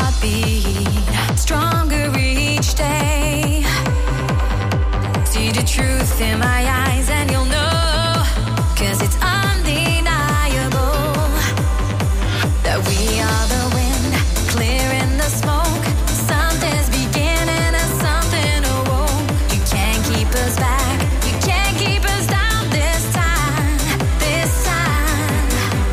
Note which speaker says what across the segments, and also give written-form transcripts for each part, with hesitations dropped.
Speaker 1: heartbeat, stronger each day. See the truth in my eyes and you'll know, 'cause it's undeniable that we are the wind, clearing the smoke. Something's beginning and something awoke. You can't keep us back, you can't keep us down this time, this time.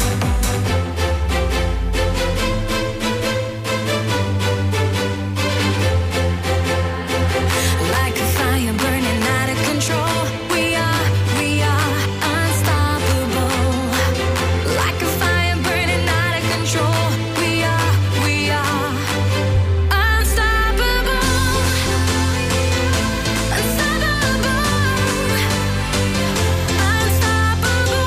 Speaker 1: Like a fire burning out of control, we are unstoppable. Like a fire burning out of control, we are unstoppable. Unstoppable. Unstoppable.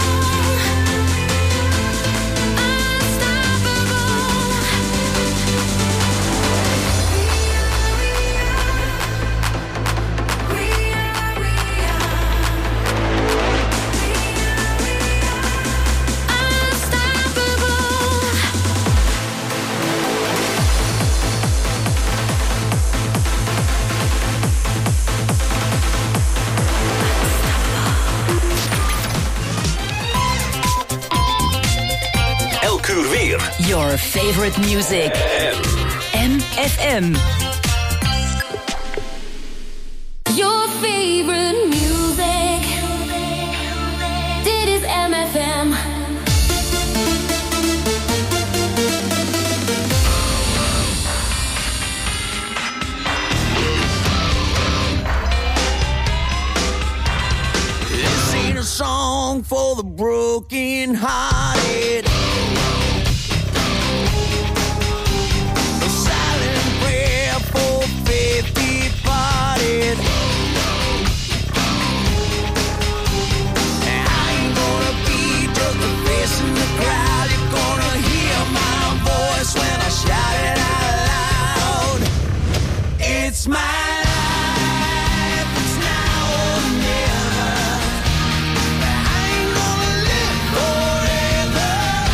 Speaker 2: Elk uur weer.
Speaker 3: Your favorite music. MFM.
Speaker 1: Your favorite music. Dit is MFM.
Speaker 4: This ain't a song for the broken hearted. A silent prayer for faith departed. I ain't gonna be just a face in the crowd. You're gonna hear my voice when I shout it out loud. It's my life, it's now or never. I ain't gonna live forever.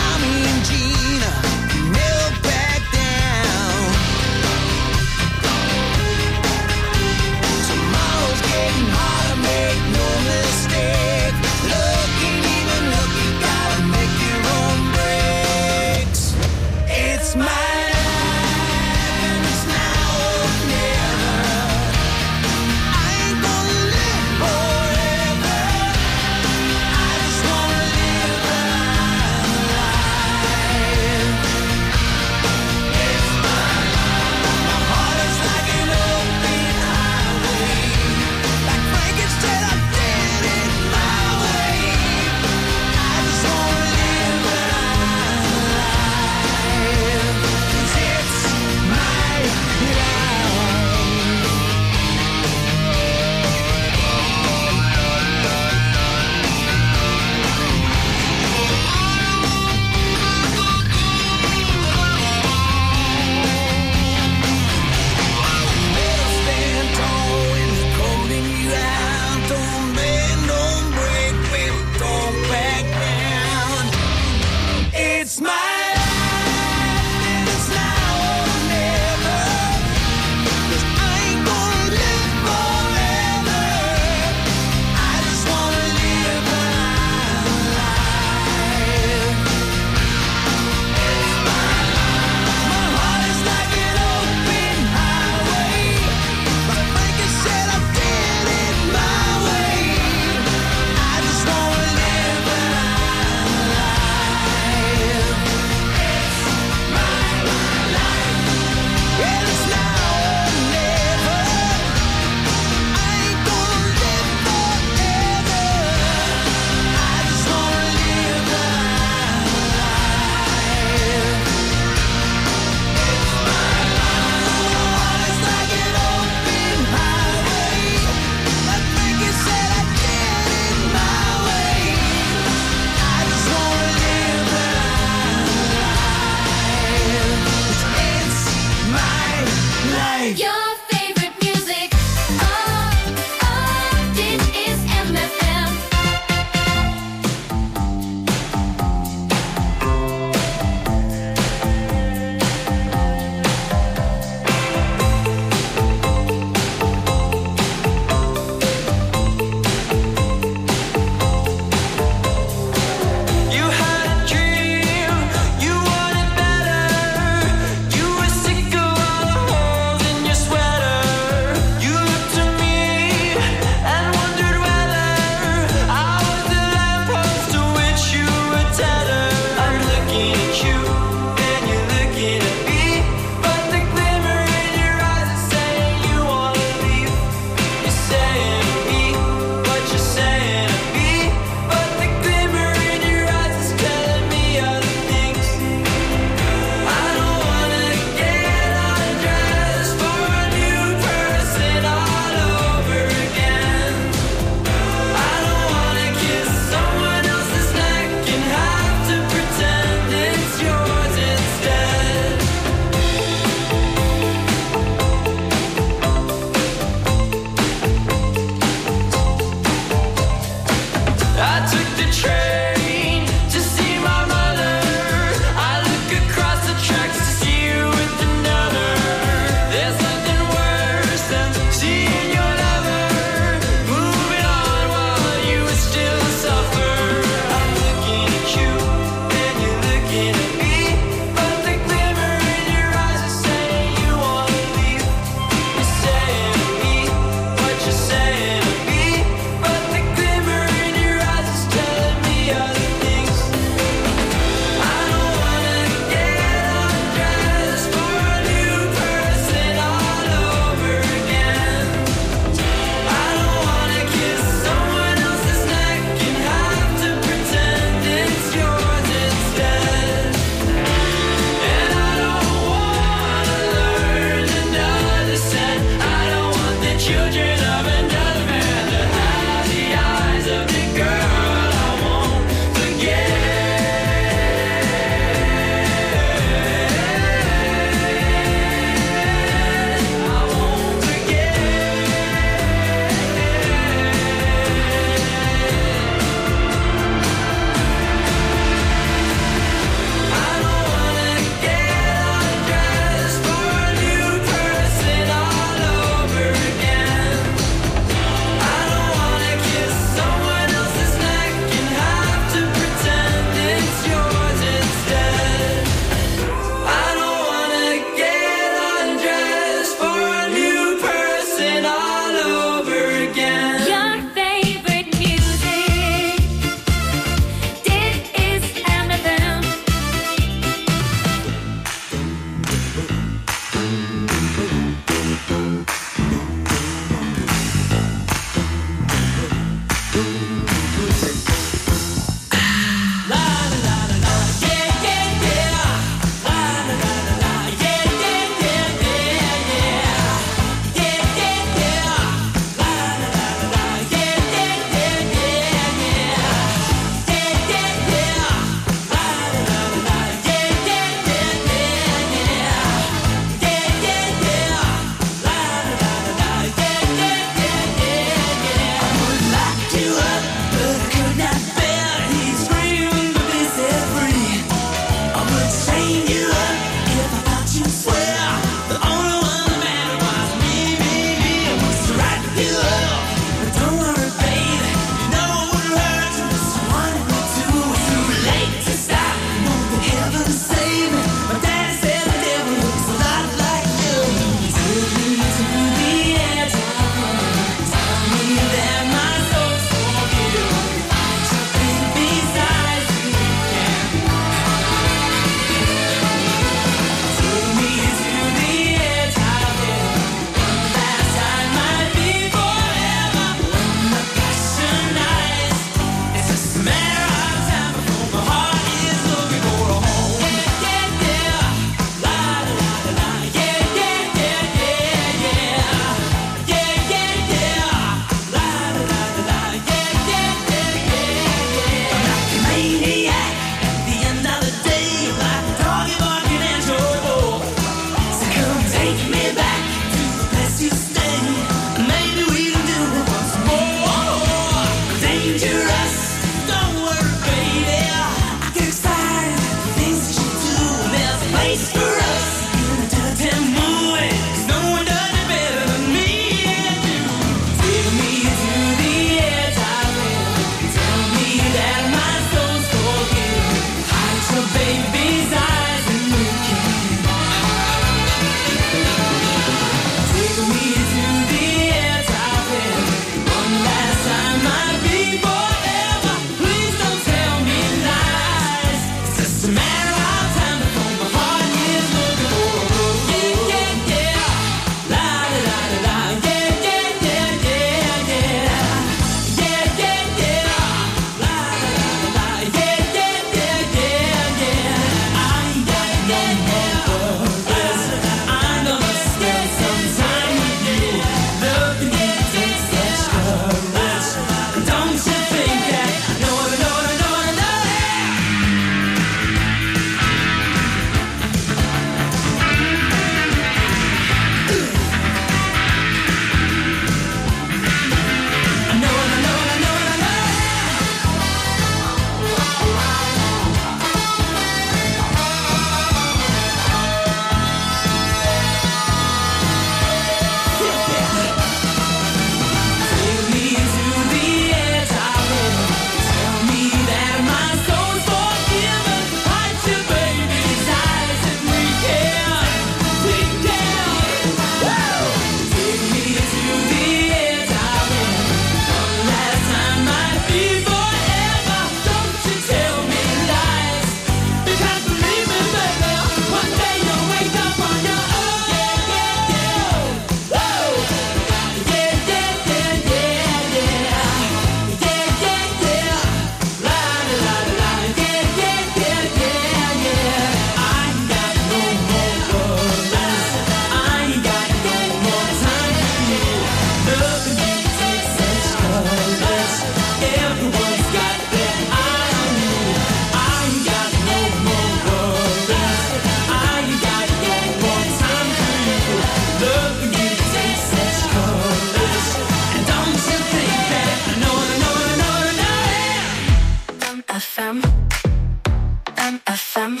Speaker 1: FM.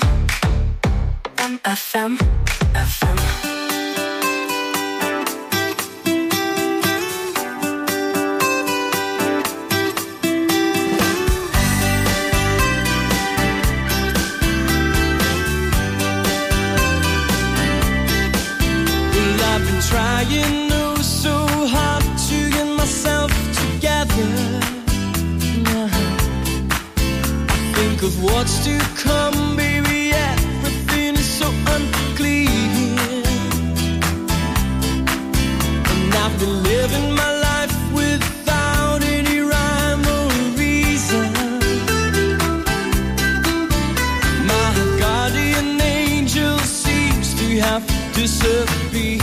Speaker 1: FM. FM.
Speaker 4: Trying oh so hard to get myself together. I think of what's to come, baby, everything is so unclear. And I've been living my life without any rhyme or reason. My guardian angel seems to have disappeared.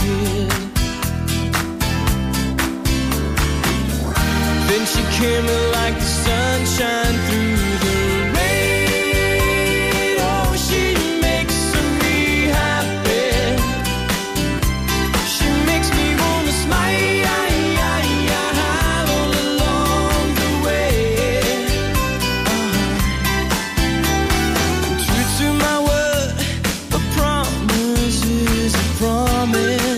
Speaker 4: Then she came in like the sunshine through the rain. Oh, she makes me happy. She makes me wanna smile all along the way. True to my word, a promise is a promise.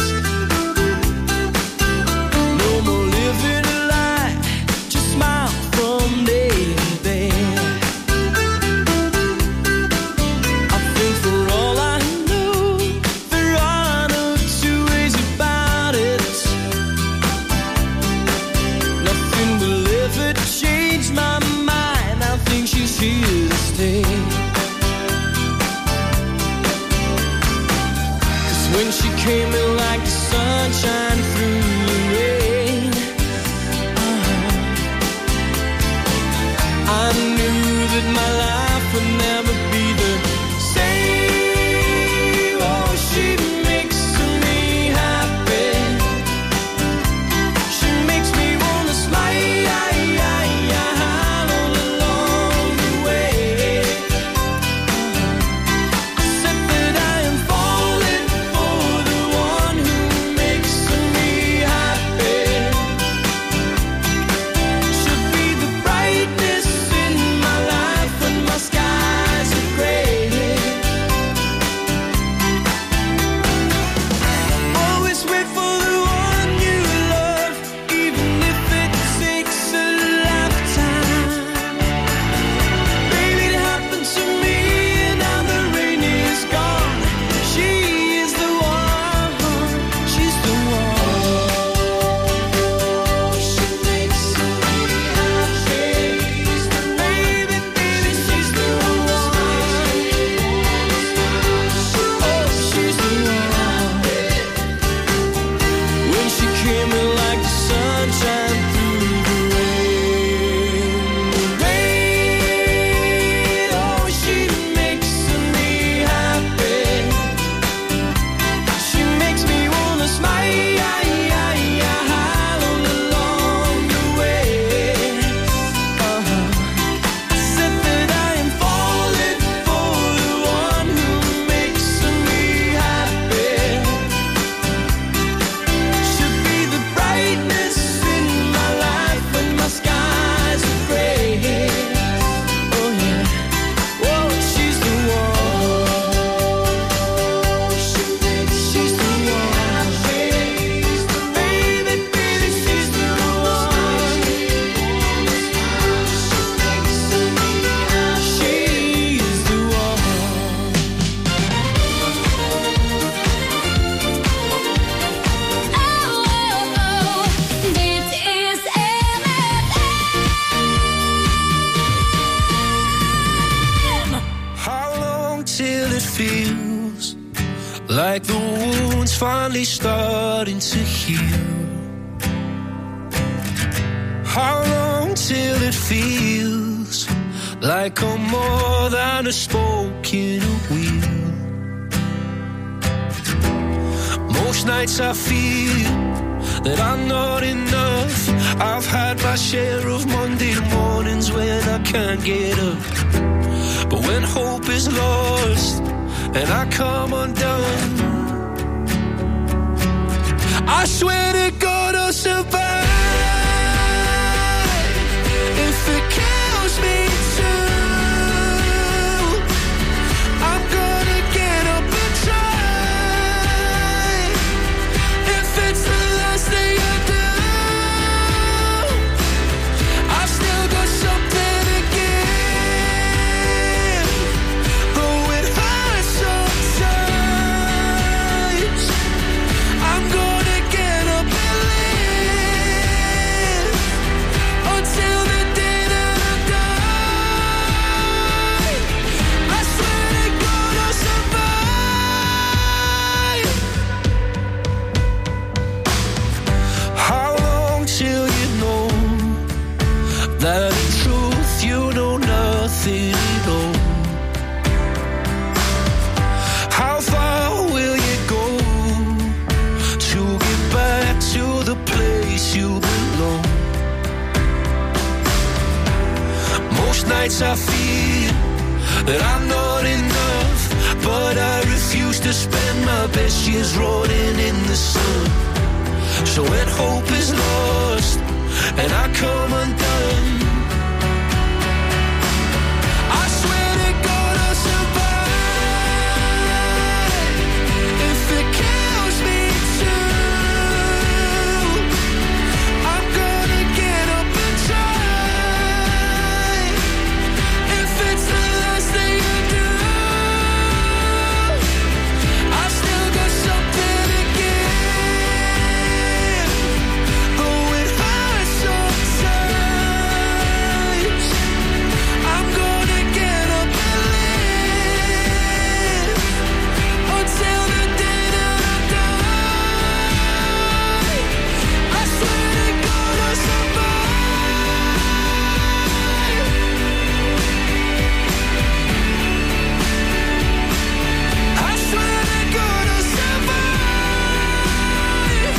Speaker 4: Came in like the sunshine through the rain. I knew that my life would never be the same. Oh, she makes me happy. She makes me wanna smile all along the way. I said that I am falling for the one who makes me happy. Should be the brightness in my life when my skies are gray. Always wait for the one you love, even if it takes a lifetime. Baby, it happened to me and now the rain is gone. She is the one, she's the one. She makes me happy. Baby, baby, she's the one. Oh, she's the one. When she came in like the sunshine through the rain. Oh, she makes me happy. She makes me wanna smile all along the way. I said that I am falling for the one who makes me happy. Should be the brightness in my life when my skies are gray. Oh yeah, oh she's the one. She's the one. Baby, baby, she's the one. She's the one.
Speaker 1: Oh, dit is MFM.
Speaker 4: How long till it feels like the wound's finally starting to heal? How long till it feels like I'm more than a spoke in a wheel? Most nights I feel that I'm not enough. I've had my share of Monday mornings when I can't get up. But when hope is lost and I come undone, I swear to God I'll survive. If it kills me too, nights I fear that I'm not enough, but I refuse to spend my best years rotting in the sun. So when hope is lost and I come undone, I swear to God I'll survive. If it kills me too, I'm gonna get up and try. If it's the last thing I do, I've still got something to give. Oh, it hurts sometimes. I'm gonna get up and live until the day that I die. I swear to God I'll survive. I swear to God I'll survive.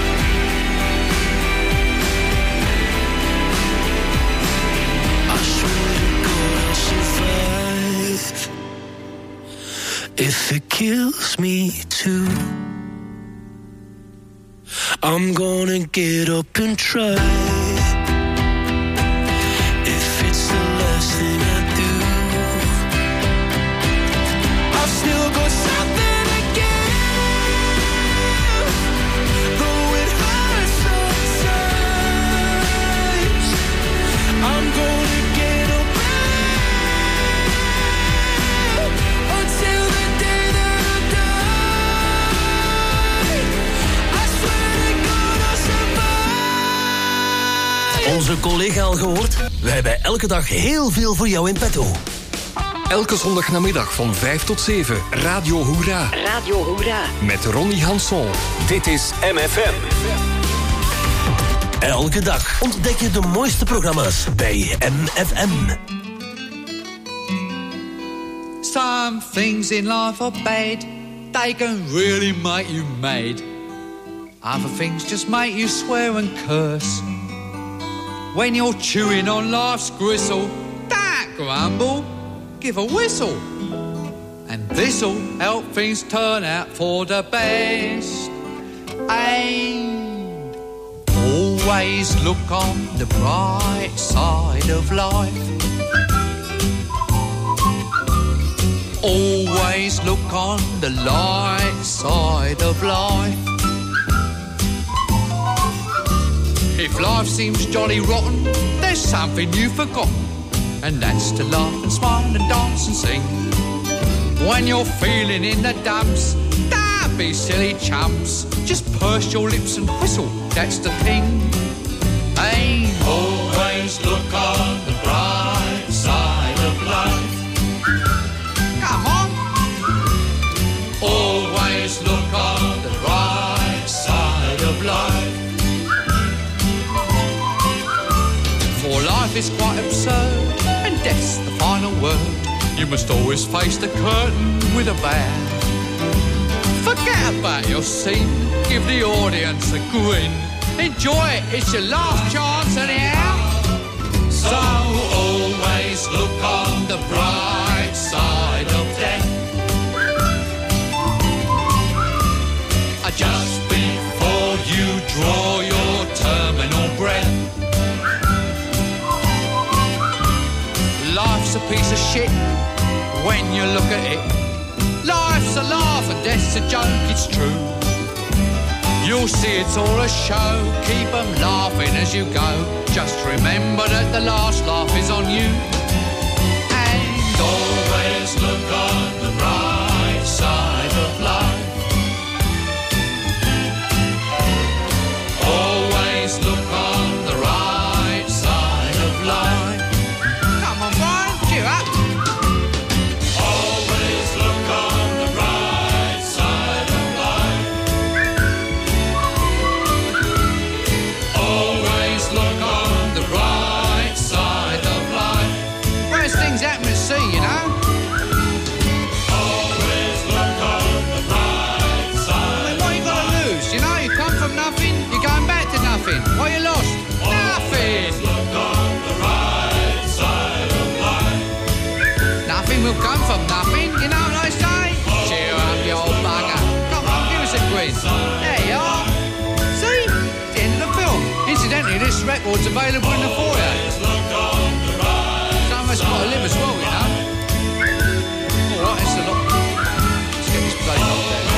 Speaker 4: I swear to God I'll survive. If it kills me too, I'm gonna get up and try. If it's the last thing I do, I've still got something to give. Though it hurts sometimes, I'm gonna get up and live until the day that I die. I swear to God I'll survive.
Speaker 5: Onze collega al gehoord? We hebben elke dag heel veel voor jou in petto.
Speaker 6: Elke zondagnamiddag van 5 tot 7, Radio Hoera.
Speaker 3: Radio Hoera.
Speaker 6: Met Ronnie Hansson.
Speaker 2: Dit is MFM.
Speaker 5: Elke dag ontdek je de mooiste programma's bij MFM.
Speaker 7: Some things in life are bad. They can really make you mad. Other things just make you swear and curse. When you're chewing on life's gristle, don't grumble, give a whistle. And this'll help things turn out for the best. And always look on the bright side of life. Always look on the light side of life. If life seems jolly rotten, there's something you've forgotten, and that's to laugh and smile and dance and sing. When you're feeling in the dumps, don't be silly chumps. Just purse your lips and whistle, that's the thing. Hey, always look on the bright side of life. Come on. Always look on the right side of life. For life is quite absurd, and death's the final word. You must always face the curtain with a bow. Forget about your scene, give the audience a grin. Enjoy it, it's your last chance anyhow. So always look on the bright side of death. Just before you draw your terminal breath. Life's a piece of shit when you look at it. Life's a laugh and death's a joke, it's true. You'll see it's all a show, keep 'em laughing as you go. Just remember that the last laugh is on you. And always look on the bright side of life. Always look on the right side of life. Come on, Brian, cheer up. Always look on the right side of life. Always look on the right side of life. Worst things happen at sea, you know. nothing, you know what I say? Cheer up, you old bugger. Come on, give us a grin. There you are. See? It's the end of the film. Incidentally, this record's available in the foyer. Some of us got to live as well, you know. Alright, it's a lot. Let's get this bloody locked down.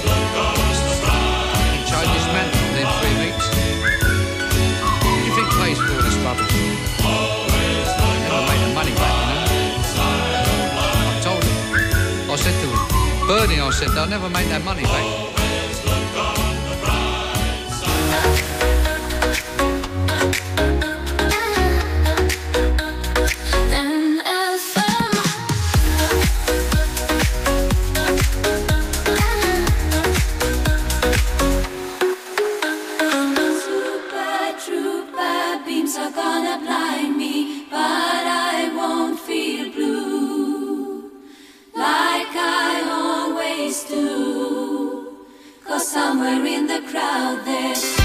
Speaker 7: Change this man within 3 weeks. Who do you think pays for all this rubbish? Never made the money back, you know. I told him. I said to him, Bernie, I said, they'll never make that money back.
Speaker 8: Somewhere in the crowd there's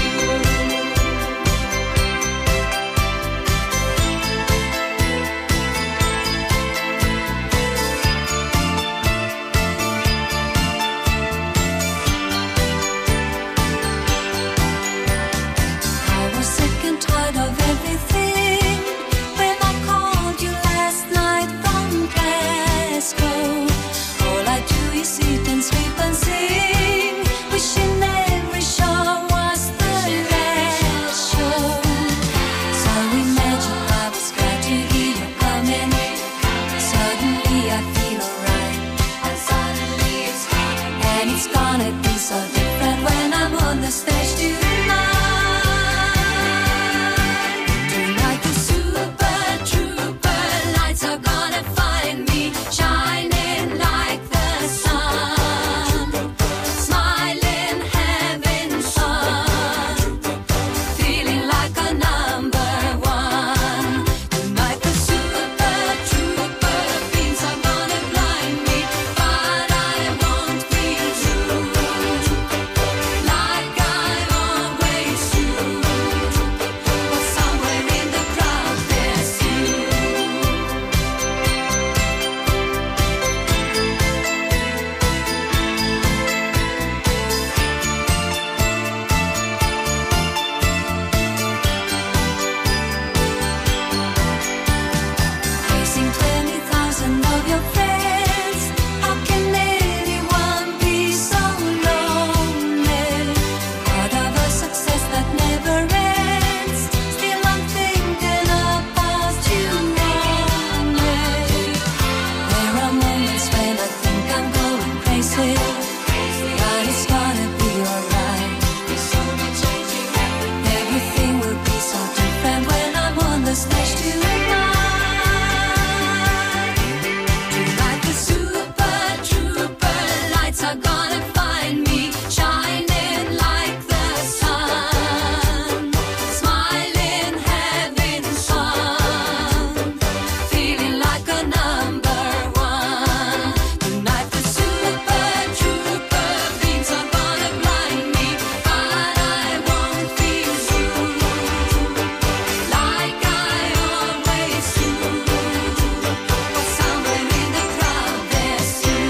Speaker 8: I was sick and tired of everything when I called you last night from Glasgow. All I do is eat and sleep and sing, wishing every show was the last show. So imagine I was glad to hear you coming. Suddenly I feel alright, and suddenly it's gone. And it's gonna be so different when I'm on the stage tonight. Tonight the super trooper lights are gonna find me shining like the sun, smiling, having fun, feeling like a number one. Tonight the super trooper beams are gonna blind me, but I won't feel true, like I always do. But somewhere in the crowd there's you. Facing 20,000 of your friends, how can anyone be so lonely? Part of a success that never ends. Still I'm thinking about you only. There are moments when I think I'm going crazy, but it's gonna be alright. Everything will be so different when I'm on the stage tonight. Tonight the super trooper lights are gonna find me shining like the sun, smiling, having fun, feeling like a number one. Tonight the super trooper beams are gonna blind me, but I won't feel true, like I always do. But somewhere in the crowd there's you.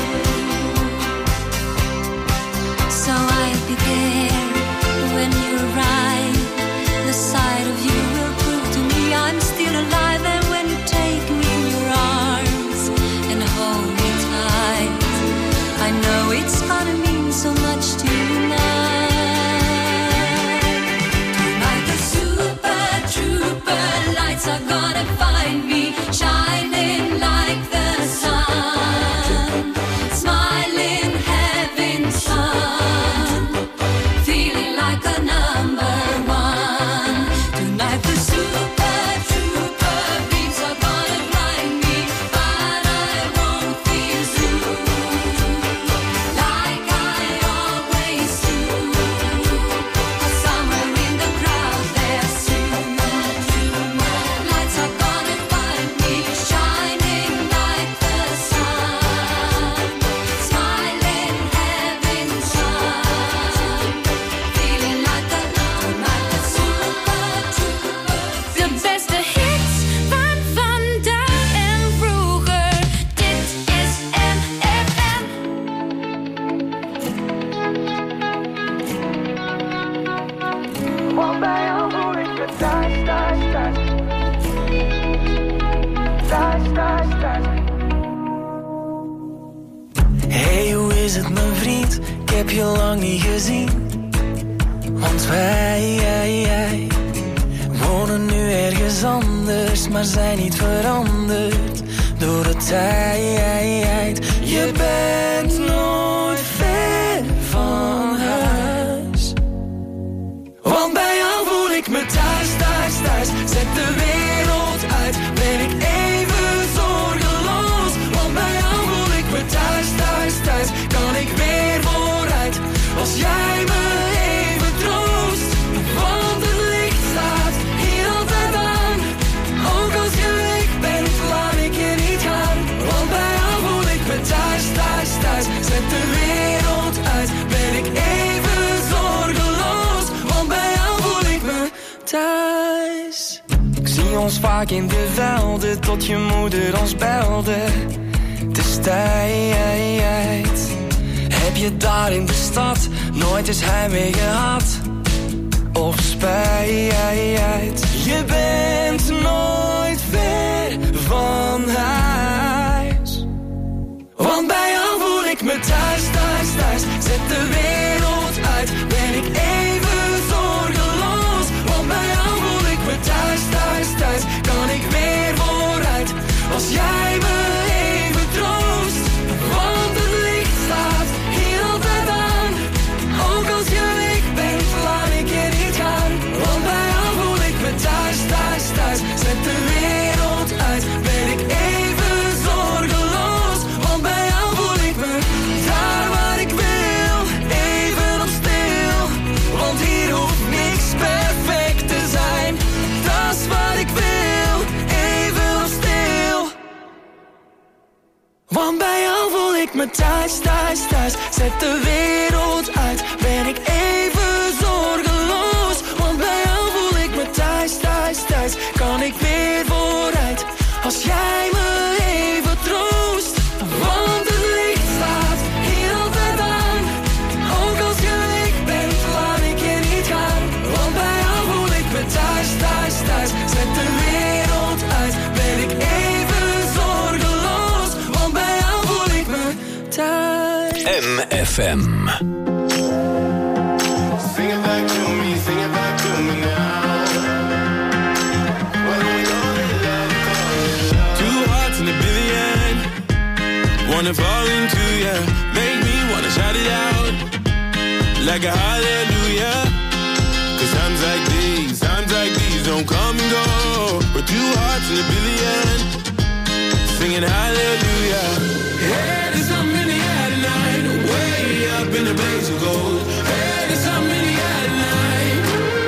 Speaker 8: So I'll be there when you arrive. The sight of you will prove to me I'm still alive. And when you take me in your arms and hold me tight, I know it's gonna mean so much tonight. Tonight the super trooper lights are gonna find me shining like the sun, smiling, having fun, feeling like a number one. Tonight the super trooper beams are gonna blind me, but I won't feel true, like
Speaker 9: is het mijn vriend? Ik heb je lang niet gezien. Want wij wonen nu ergens anders, maar zijn niet veranderd door de tijd. Je bent nooit ver van huis. Want bij jou voel ik me thuis, thuis, thuis. Zet de wereld uit, ben ik even zorgeloos. Want bij jou voel ik me thuis, thuis, thuis. Kan ik weer vooruit, als jij me even troost. Want het licht staat hier altijd aan. Ook als je weg bent, laat ik je niet gaan. Want bij jou voel ik me thuis, thuis, thuis. Zet de wereld uit, ben ik even zorgeloos. Want bij jou voel ik me thuis. Ik zie ons vaak in de velden, tot je moeder ons belde. Het is tijd. Heb je daar in de stad nooit eens heimwee gehad? Of spijt? Je bent nooit ver van huis. Want bij jou voel ik me thuis, thuis, thuis. Zet de wereld uit, ben ik even zorgeloos. Want bij jou voel ik me thuis, thuis, thuis. Kan ik weer vooruit, als jij me even troost. Want het licht staat hier altijd aan. Ook als je weg bent, laat ik je niet gaan. Want bij jou voel ik me thuis, thuis, thuis. Zet de wereld uit, ben ik even zorgeloos. Want bij jou voel ik me daar waar ik wil, even op stil. Want hier hoeft niks perfect te zijn. Dat is wat ik wil, even op stil. Want bij jou voel ik me thuis, thuis, thuis. Zet de wereld uit, ben ik even zorgeloos. Want bij jou voel ik me thuis, thuis, thuis. Kan ik weer vooruit, als jij me even troost. Want het licht staat hier altijd aan. Ook als je weg bent, laat ik je niet gaan. Want bij jou voel ik me thuis, thuis, thuis. Zet de wereld uit, ben ik even zorgeloos. Want bij jou voel ik me thuis.
Speaker 5: MFM.
Speaker 10: Sing it back to me, sing it back to me now. Why don't we call it love, call it love? Two hearts in a billion, wanna fall into ya, make me wanna shout it out, like a hallelujah. Cause times like these don't come and go. But two hearts in a billion, singing hallelujah. Hey, there's something in the air tonight, way up in the blaze of gold. Hey, there's something in the air tonight.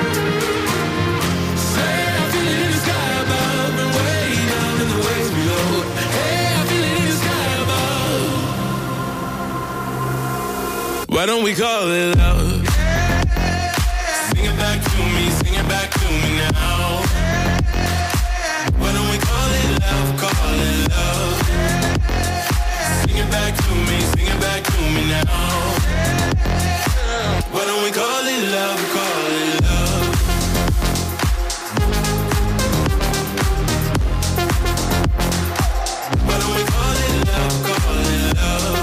Speaker 10: Say I feel it in the sky above and way down in the waves below. Hey, I feel it in the sky above. Why don't we call it love? Sing it back to me, sing it back to me now. Why don't we call it love, call it love? Sing it back to me, sing it back to me now. Why don't we call it love, call it love? Why don't we call it love, call it love?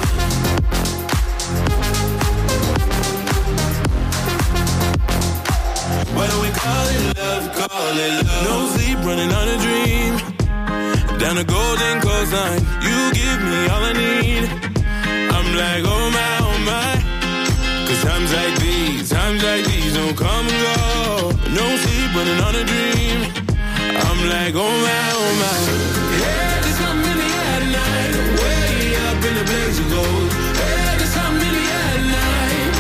Speaker 10: Why don't we call it love, call it love? No sleep, running on a dream. Down the golden coastline, you give me all I need. I'm like, oh my. Cause times like these don't come and go. No sleep, running on a dream. I'm like, oh my. Yeah, there's something in the air tonight, way up in the blaze of gold. Yeah, there's something in the air tonight.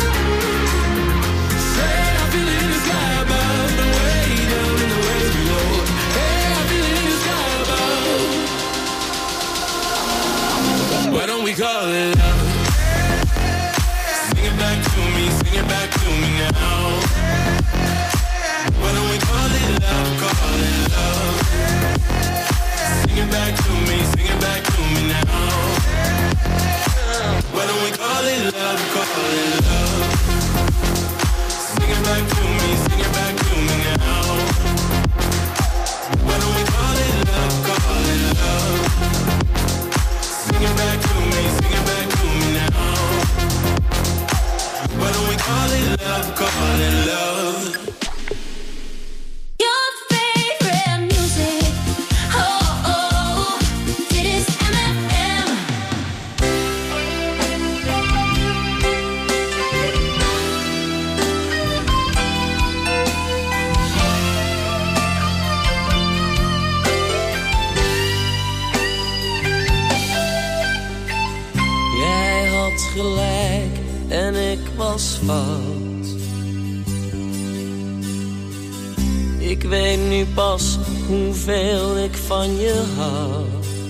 Speaker 10: Say I feel it in the sky above and way down in the waves below. Hey, I feel it in the sky above. Why don't we call it love? Sing it back to me, sing it back to me now. Why don't we call it love, call it love? Sing it back to me, sing it back to me now. Why don't we call it love, call it love? Sing it back to me, sing it back to me now. Why don't we call it love, call it love? Sing it back to me now.
Speaker 9: had gelijk en ik was fout. Ik weet nu pas hoeveel ik van je hou.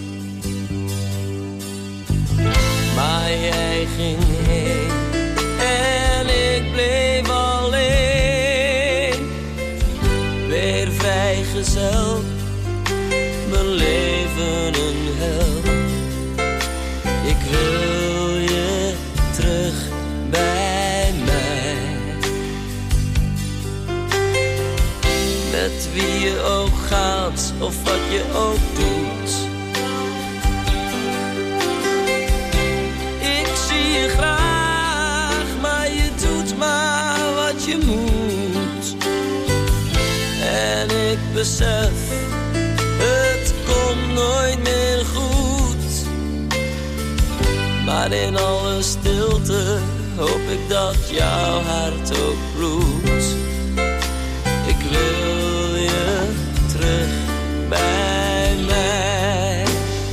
Speaker 9: Maar jij ging heen en ik bleef alleen. Weer vrijgezel, mijn leven een hel. Ik wil je terug bij mij. Met wie je ook gaat of wat je ook doet. Ik zie je graag, maar je doet maar wat je moet. En ik besef, het komt nooit meer goed. Maar in alle stilte hoop ik dat jouw hart ook bloedt. Ik wil je terug bij mij.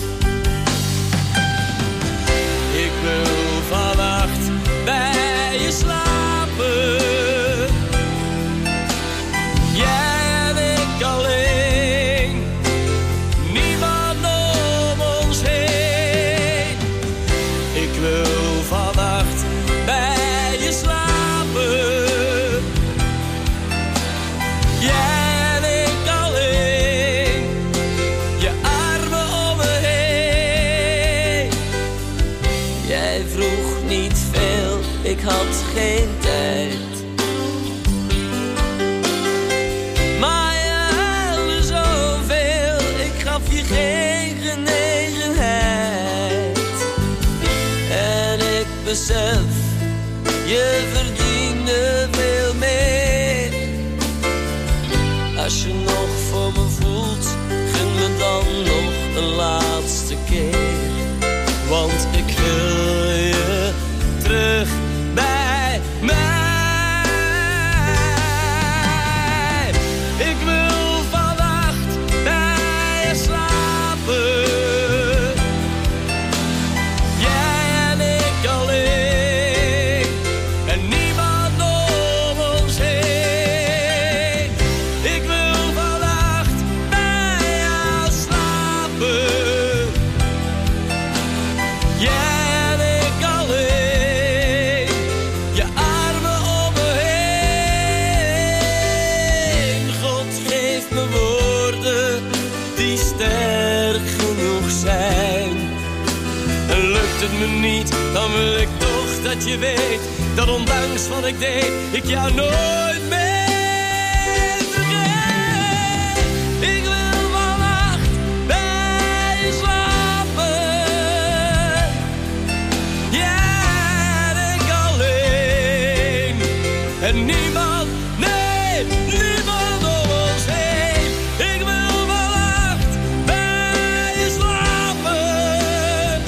Speaker 9: Ik wil vannacht bij je slapen. Jij en ik alleen. Niemand om ons heen. Ik wil vannacht bij je slapen. Jij en ik alleen. Je armen om me heen. Jij vroeg niet veel, ik had geen tijd. Maar je huilde zoveel, ik gaf je geen genegenheid. En ik besef, je verdiende veel meer. Als je nog voor me voelt, gun me dan nog een laatste keer. Want ik wil je terug bij mij. Ik wil vannacht bij je slapen. Jij en ik alleen. En niemand om ons heen. Ik wil vannacht bij jou slapen. Jij en ik alleen. Je armen om me heen. God geeft me woorden die sterk genoeg zijn. En lukt het me niet, dan wil ik toch dat je weet dat ondanks wat ik deed, ik jou nooit meer vergeet. Ik wil vannacht bij je slapen. Jij en ik alleen. En niemand, nee, niemand om ons heen. Ik wil vannacht bij je slapen.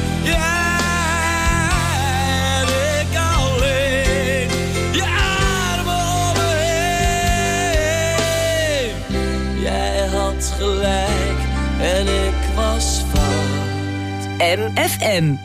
Speaker 9: Jij en ik alleen. Je armen om me heen. Jij had gelijk en ik was fout.
Speaker 3: MFM.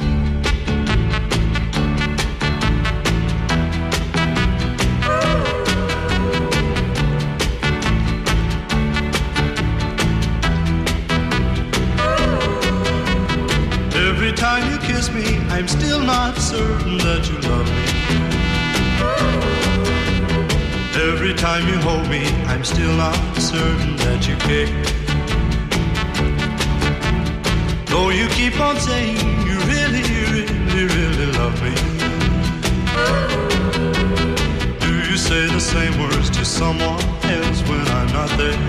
Speaker 11: Every time you kiss me, I'm still not certain that you love me. Every time you hold me, I'm still not certain that you care. Though you keep on saying you really, really, really love me. Do you say the same words to someone else when I'm not there?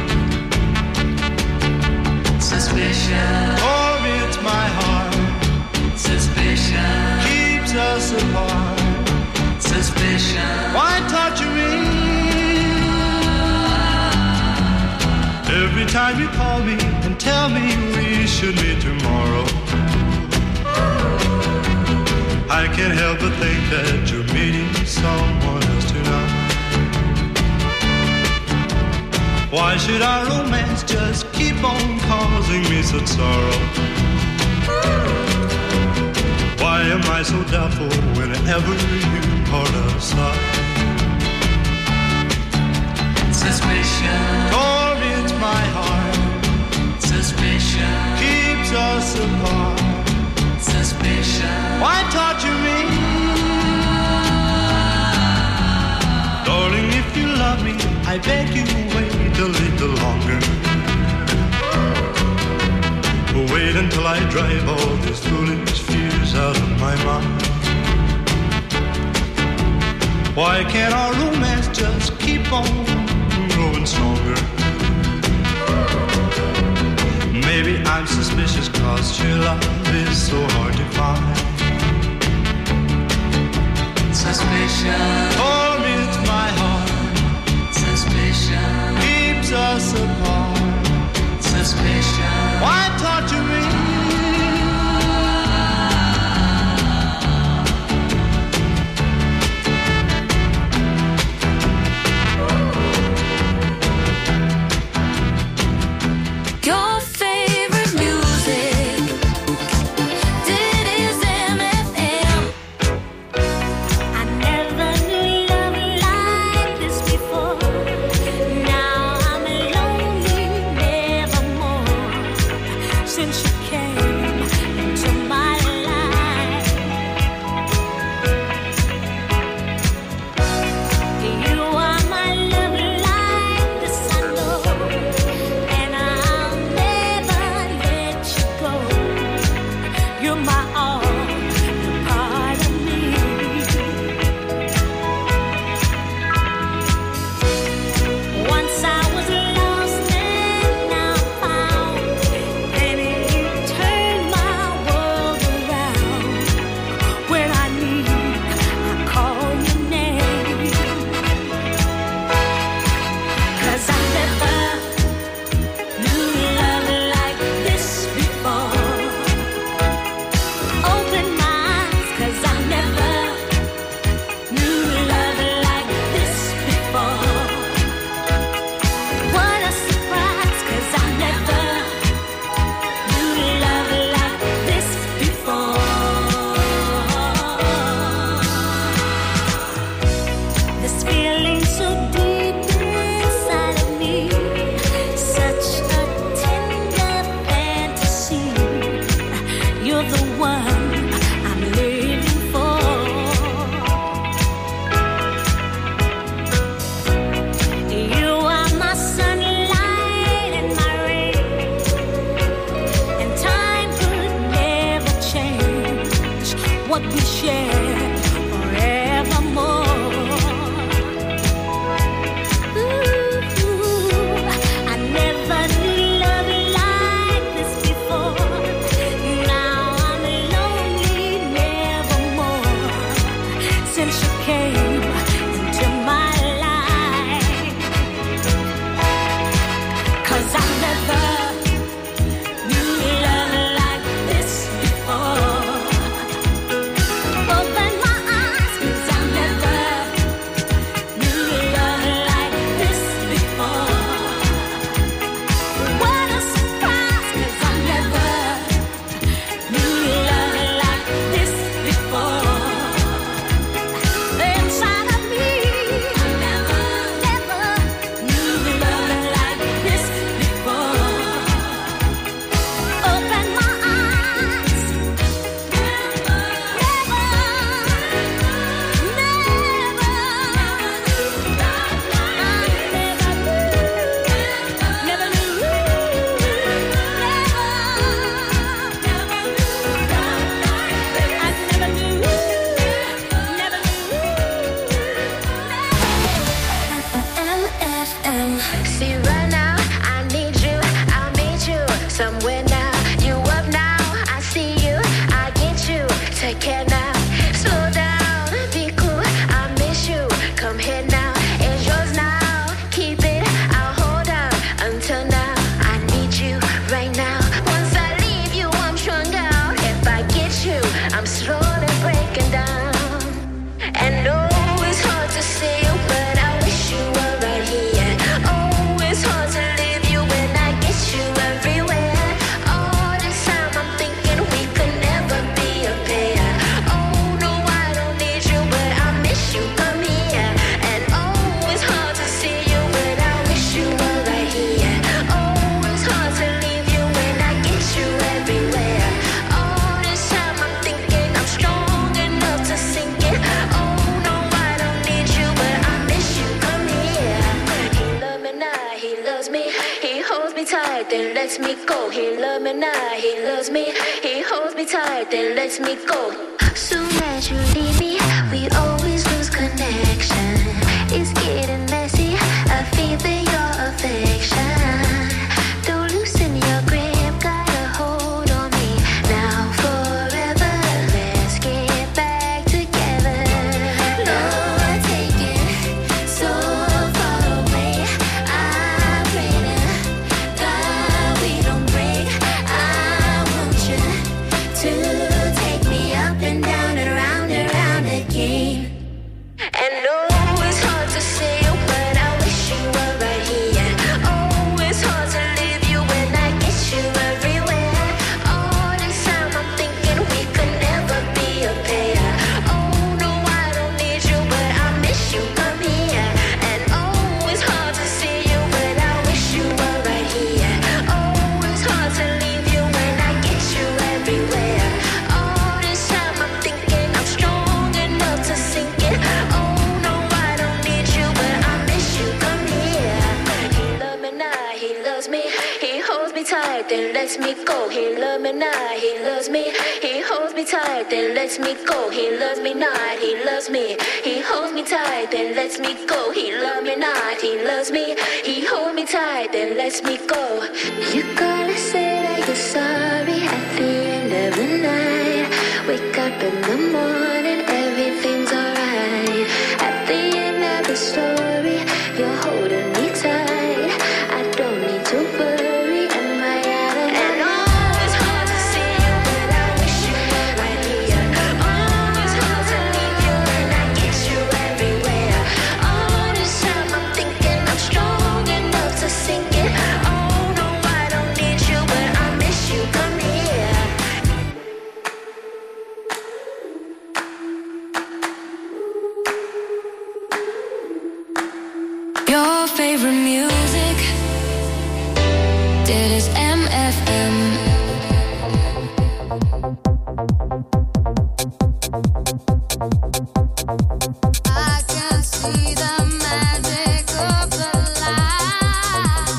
Speaker 12: Suspicion.
Speaker 11: Or it's my heart.
Speaker 12: Suspicion.
Speaker 11: Keeps us apart.
Speaker 12: Suspicion.
Speaker 11: Why torture me? Every time you call me and tell me we should meet tomorrow, I can't help but think that you're meeting someone else tonight. Why should our romance just keep on causing me such sorrow? Why Why am I so doubtful whenever you part aside?
Speaker 12: Suspicion
Speaker 11: torments my heart.
Speaker 12: Suspicion
Speaker 11: keeps us apart.
Speaker 12: Suspicion
Speaker 11: why torture me? Darling, if you love me, I beg you wait a little longer. Wait until I drive all these foolish fears out of my mind. Why can't our romance just keep on growing stronger? Maybe I'm suspicious 'cause your love is so hard to find.
Speaker 12: Suspicion
Speaker 11: torments my heart.
Speaker 12: Suspicion
Speaker 11: keeps us apart.
Speaker 12: Suspicion
Speaker 11: why torture me?
Speaker 1: Your favorite music, it is MFM. I never knew love like this before. Now I'm lonely nevermore. Since you came into my life, you are my love like the sun, and I'll never let you go. You're my all, you're part of me. Once I was lost and now found. Then you turned my world around. When I need, I call your name. 'Cause I never knew love like this before. Open my eyes, 'cause I never knew love like this before. What a surprise, 'cause I never knew love like this before. This feeling so deep inside of me, such a tender fantasy. You're the one I'm living for. You are my sunlight and my rain, and time could never change what we share forevermore. Ooh, I never knew love like this before. Now I'm lonely nevermore. Since you came into my life, 'cause I never knew love like this before. Open my eyes, 'cause I never knew love like this before. What a surprise, 'cause I never knew love like this before.
Speaker 13: then lets me go. He loves me now, he loves me. He holds me tight, then lets me go. Soon as you leave me, we always lose connection. It's getting messy, I feel that your affection. Don't loosen your grip, got a hold on me. Now forever, let's get back together. Lord, take it so far away. I pray to God we don't break. I want you to take me up and down and around again. And no, it's hard to say it, but I wish you were right here. Oh, it's hard to leave you when I get you everywhere. All this time I'm thinking we could never be a pair. Oh, no, I don't need you, but I miss you, come here. And oh, it's hard to see you, but I wish you were right here. Oh, it's hard to leave you when I get you everywhere. All this time I'm thinking I'm strong enough to sink it. Oh, no, I don't need you, but I miss you, come here. He loves me now, he loves me. He holds me tight, then lets me go. He loves me now, he loves me. He holds me tight, then lets me go. He loves me not, he loves me. He holds me tight, then lets me go. He loves me not, he loves me. He holds me tight, then lets me go. You gotta say that you're sorry at the end of the night. Wake up in the morning, everything's alright. At the end of the story, you're holding me tight. I don't need to worry, am I out of and oh, it's hard to see you, but I wish you were right here. Oh, it's hard to leave you when I get you everywhere. All this time I'm thinking I'm strong enough to sink it. Oh, no, I don't need you, but I miss you, come here.
Speaker 1: Your favorite music, dit is MFM. I can see the magic of the light.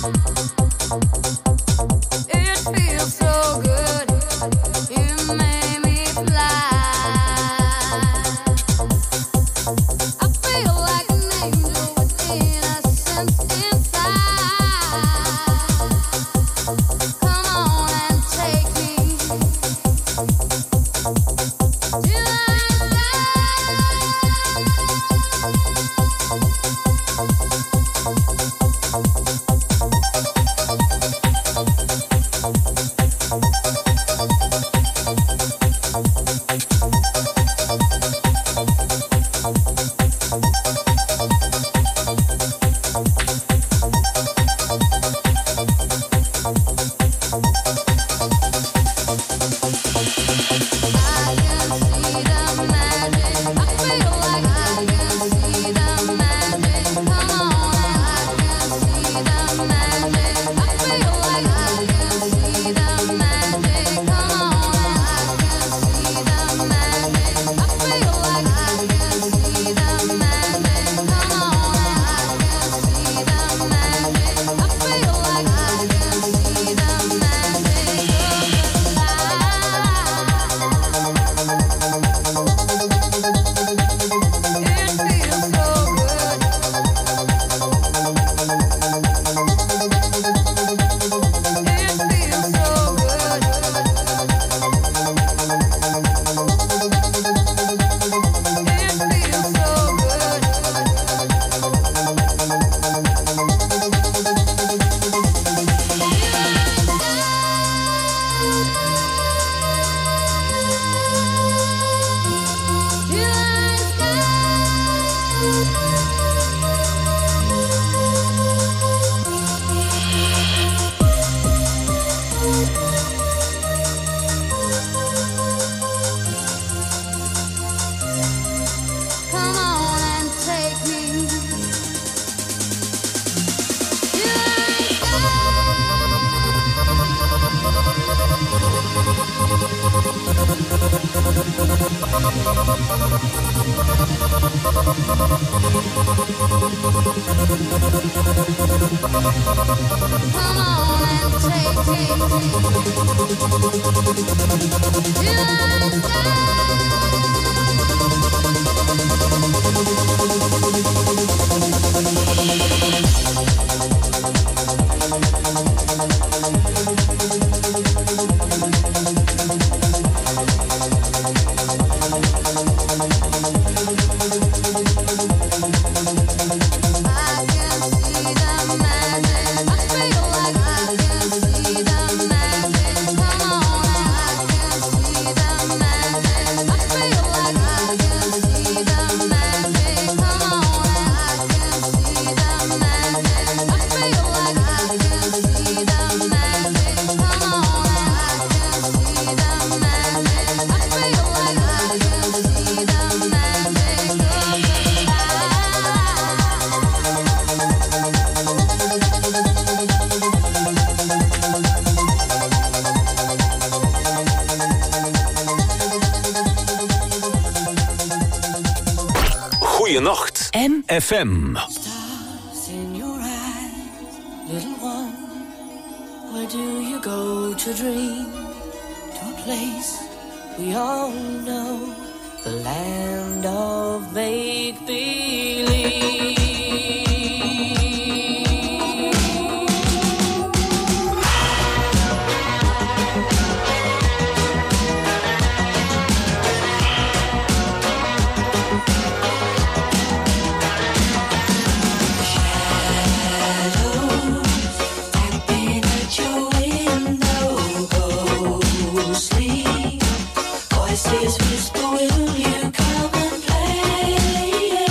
Speaker 1: It feels so good, you made me fly. I feel like an angel with innocence inside. Come on and take me till Come on and
Speaker 2: Goeienacht. FM.
Speaker 9: Stars in your eyes, little one. Where do you go to dream? To a place we all know, the land of make-believe.
Speaker 8: Voices whisper, will you come and play?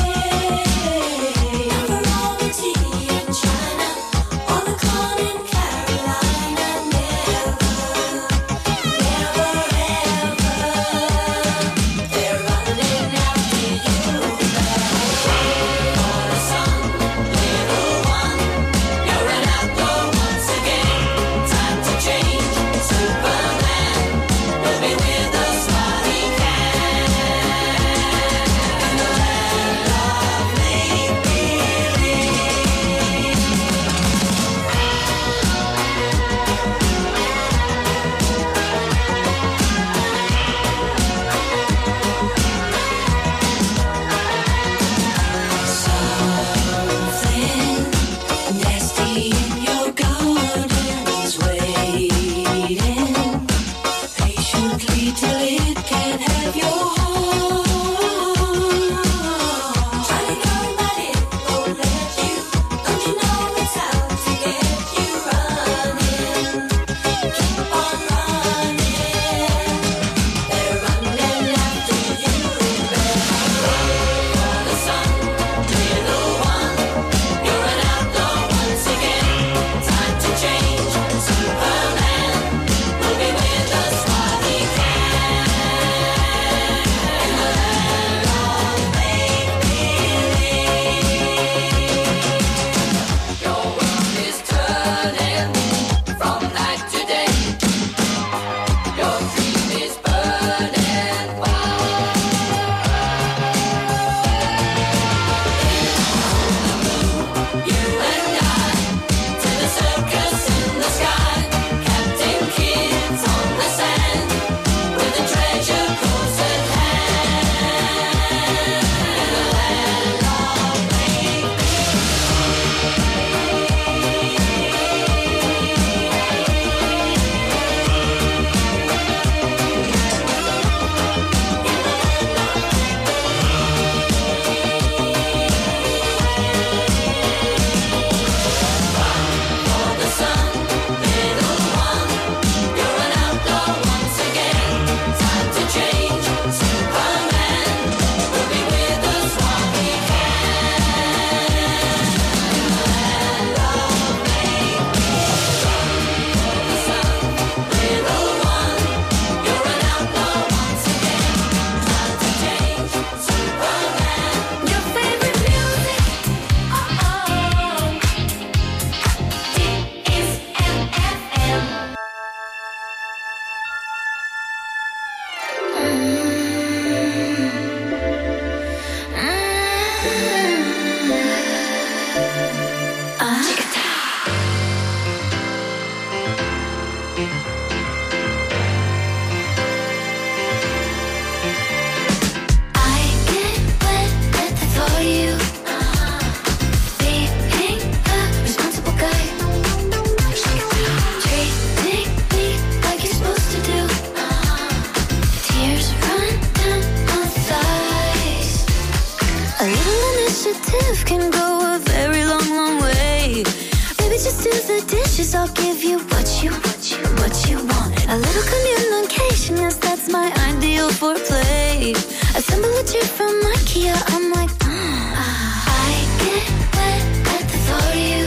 Speaker 1: initiative can go a very long, long way. Baby, just do the dishes, I'll give you what you want. A little communication, yes, that's my ideal foreplay. Assemble a chair from IKEA, I'm like, I get wet at the thought of you.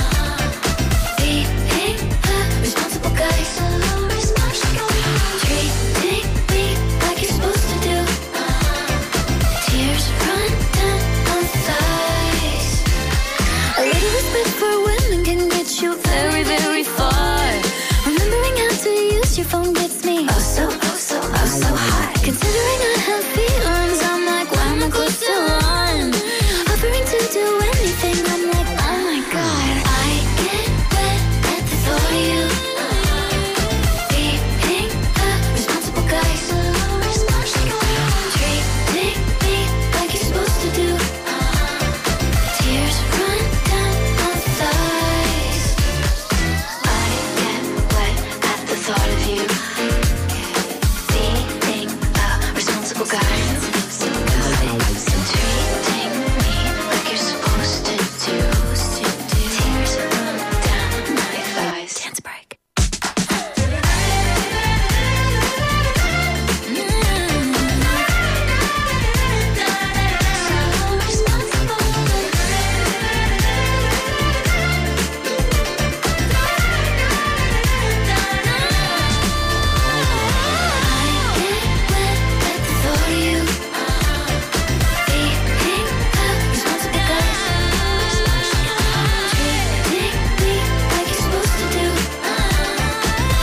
Speaker 1: Being a responsible guy, so responsible. Treating me like you're supposed to do. Tears run down my thighs. A little respect for women can get you very, very far. Remembering how to use your phone gets me oh so hot. Considering I have feelings, I'm like, why am I close to one? Offering to do anything, I'm like, oh my god. I get wet at the thought of you. Being a responsible guy, so responsible. Treating me like you're supposed to do. Tears run down my thighs. I get wet at the thought of you. Being a responsible guy. Treating me like you're supposed to do. Tears run down my thighs. Dance break.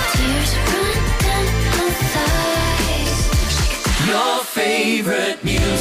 Speaker 4: Your favorite music.